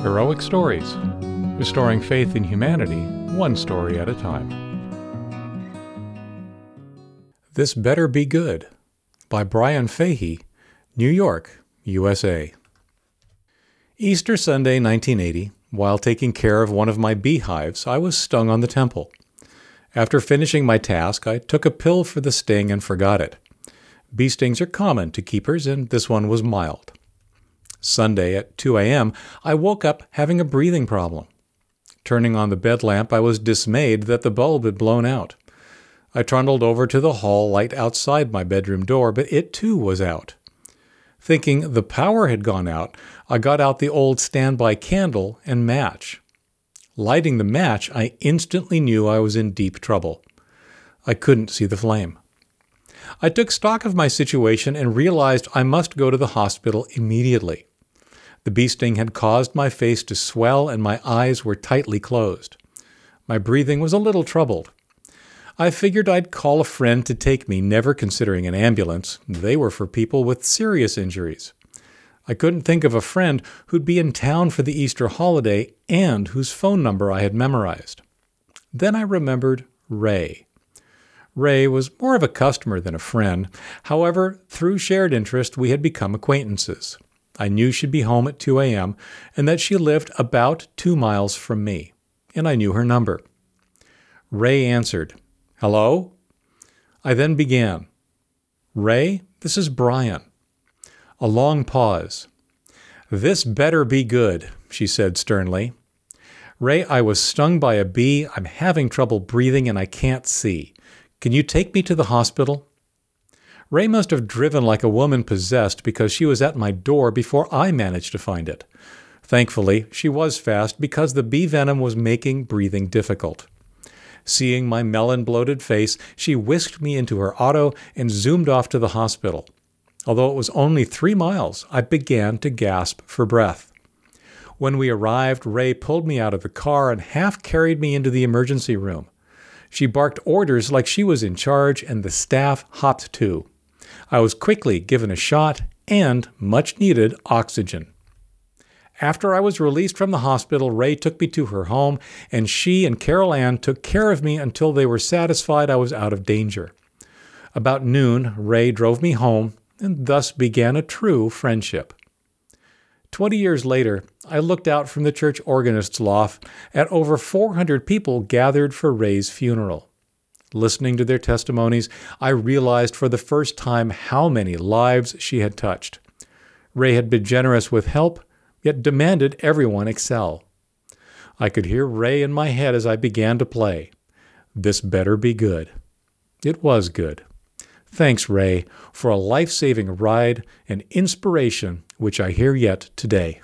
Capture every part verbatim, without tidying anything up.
Heroic Stories, restoring faith in humanity, one story at a time. This Better Be Good by Brian Fahey, New York, U S A. Easter Sunday, nineteen eighty, while taking care of one of my beehives, I was stung on the temple. After finishing my task, I took a pill for the sting and forgot it. Bee stings are common to keepers, and this one was mild. Sunday at two a.m., I woke up having a breathing problem. Turning on the bed lamp, I was dismayed that the bulb had blown out. I trundled over to the hall light outside my bedroom door, but it too was out. Thinking the power had gone out, I got out the old standby candle and match. Lighting the match, I instantly knew I was in deep trouble. I couldn't see the flame. I took stock of my situation and realized I must go to the hospital immediately. The bee sting had caused my face to swell and my eyes were tightly closed. My breathing was a little troubled. I figured I'd call a friend to take me, never considering an ambulance. They were for people with serious injuries. I couldn't think of a friend who'd be in town for the Easter holiday and whose phone number I had memorized. Then I remembered Ray. Ray was more of a customer than a friend. However, through shared interest, we had become acquaintances. I knew she'd be home at two a.m. and that she lived about two miles from me, and I knew her number. Ray answered, "Hello?" I then began, "Ray, this is Brian." A long pause. "This better be good," she said sternly. "Ray, I was stung by a bee, I'm having trouble breathing, and I can't see. Can you take me to the hospital?" Ray must have driven like a woman possessed because she was at my door before I managed to find it. Thankfully, she was fast because the bee venom was making breathing difficult. Seeing my melon-bloated face, she whisked me into her auto and zoomed off to the hospital. Although it was only three miles, I began to gasp for breath. When we arrived, Ray pulled me out of the car and half carried me into the emergency room. She barked orders like she was in charge, and the staff hopped too. I was quickly given a shot and much-needed oxygen. After I was released from the hospital, Ray took me to her home, and she and Carol Ann took care of me until they were satisfied I was out of danger. About noon, Ray drove me home, and thus began a true friendship. Twenty years later, I looked out from the church organist's loft at over four hundred people gathered for Ray's funeral. Listening to their testimonies, I realized for the first time how many lives she had touched. Ray had been generous with help, yet demanded everyone excel. I could hear Ray in my head as I began to play. This better be good. It was good. Thanks, Ray, for a life-saving ride and inspiration which I hear yet today.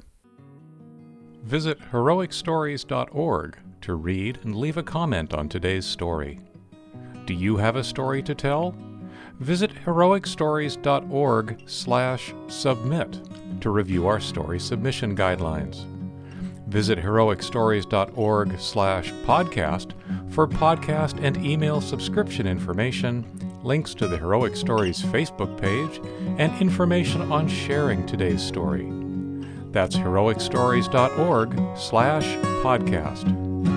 Visit heroic stories dot org to read and leave a comment on today's story. Do you have a story to tell? Visit heroic stories dot org slash submit to review our story submission guidelines. Visit heroic stories dot org slash podcast for podcast and email subscription information, links to the Heroic Stories Facebook page, and information on sharing today's story. That's heroic stories dot org slash podcast.